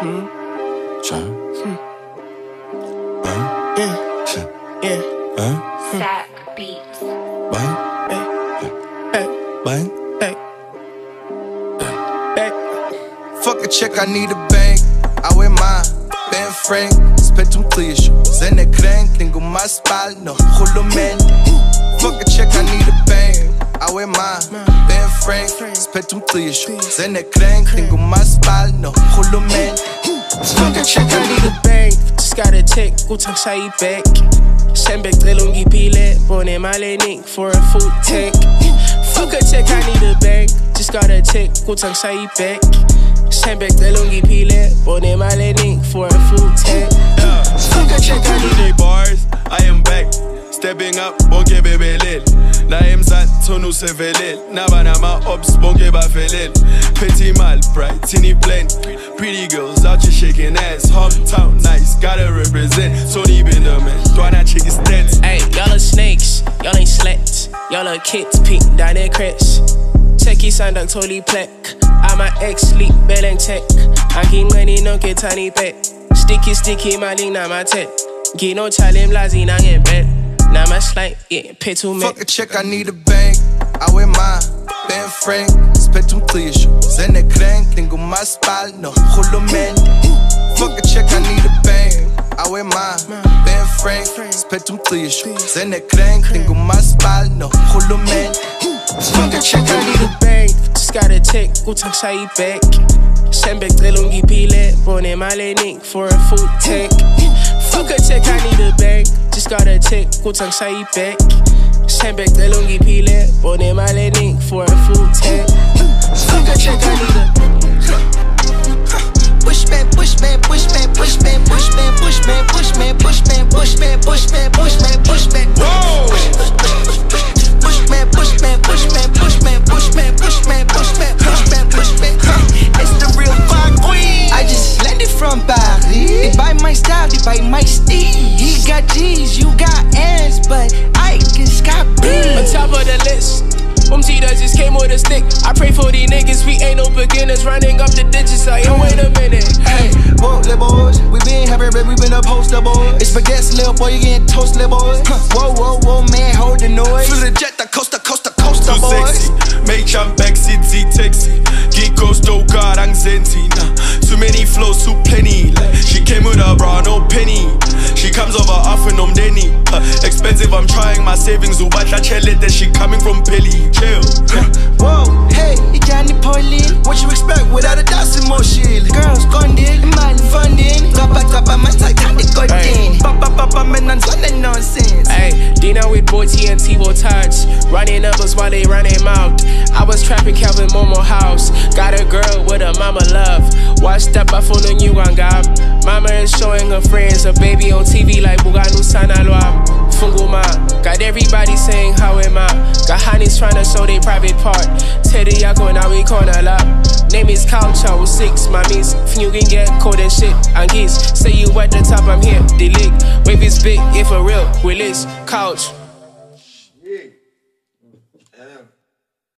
Sack beats. Fuck a check, I need a bank. I wear mine, Ben Frank. Spectrum clear shoes, en el crank. Tengo más espalda, julamente. Fuck a check, I need a bank. I wear mine, Ben Frank. Spectrum clear shoes, en el crank. Tengo más espalda, julamente. Fuck a check, I need a bank. Just got a check, utang sa ibek. Sembek telung gipile, bone malenik for a food tank. Fuck a check, I need a bank. Just got a check, utang sa ibek. Sembek telung gipile, bone malenik for a food tank. Fuck a check, I need a bars. I am back. Stepping up, bonke bebelel. Na emzat, tonu sevelel. Nabana ma ops, bonke bafelel. Petit mal, bright, teeny blend. Pretty girls out here shaking ass. Hometown nice, gotta represent. Tony Benderman, Dwana chick is dead. Hey, y'all are snakes, y'all ain't slats. Y'all are kids, pink, down their crest. Checky sandak totally plek. I'm a ex-leak, beleng tech. I keep money, no get tiny pet. Sticky, maling na my tech. Gino chalim lazi na in bed. Now my slide, yeah, pay too much. Fuck a check, I need a bank. I wear mine, Ben Frank. Spectrum clear shoes, en el crank. Tengo más espalda, julamente. Fuck a check, I need a bank. I wear mine, Ben Frank. Spectrum clear shoes, en el crank. Tengo más espalda, julamente. Fuck a check, I need a bank. Just got a check, utang sa ibek. Sembek telung gipile, bone malenik for a food tank. Fuck a check, I need a bank. Just got a check, utang sa ibek. Sembek telung gipile, bone malenik for a food tank. Fuck a check, I need a Pushman, pushman, pushman, pushman, pushman, pushman, pushman, pushman, pushman, pushman, pushman, pushman. Pushman, pushman, pushman, pushman, pushman, pushman, pushman, pushman, pushman. It's the real fire queen. I just landed from Paris. They buy my style, they buy my steez. He got G's, you got N's, but I just got B's. On top of the list, Umtita just came with a stick. I pray for these niggas, we ain't no beginners. Running up the digits like, yo, wait a minute. Hey, whoa, little boys, we been happy, but we been a poster boys. It's spaghetti, little boy, you getting toast, little boys. Whoa, man, hold the noise. Through the jet, the coaster, Too boys. sexy, make jump back, city taxi. Geek coast, oh god, anxiety. Too many flows, too plenty. She came with a bra, no penny. She comes over often, Denny. Expensive, I'm trying my savings. Ubatla chele, that she coming from Pelly. Chill. Whoa, hey, you can't Pauline. What you expect without a dancing motion? Girls gone in, man funding. Gaba, my Titanic got in. Papa, man, and nonsense. Hey, Dina with boy TNT will touch. Running numbers while they run them out. I was trapping Calvin Momo house. Got a girl with a mama love. Watched up, I phone on you, Gab. Mama is showing her friends a baby on TV like Buganu Sanalwa. Funguma. Got everybody saying, how am I? Got honeys trying to show their private part. Teddy Yako, now we corner lap. Name is Couch, I was 6, mommies. If you can get cold and shit, and geese. Say you at the top, I'm here, the league. Wave is big, if for real, Willis, Couch.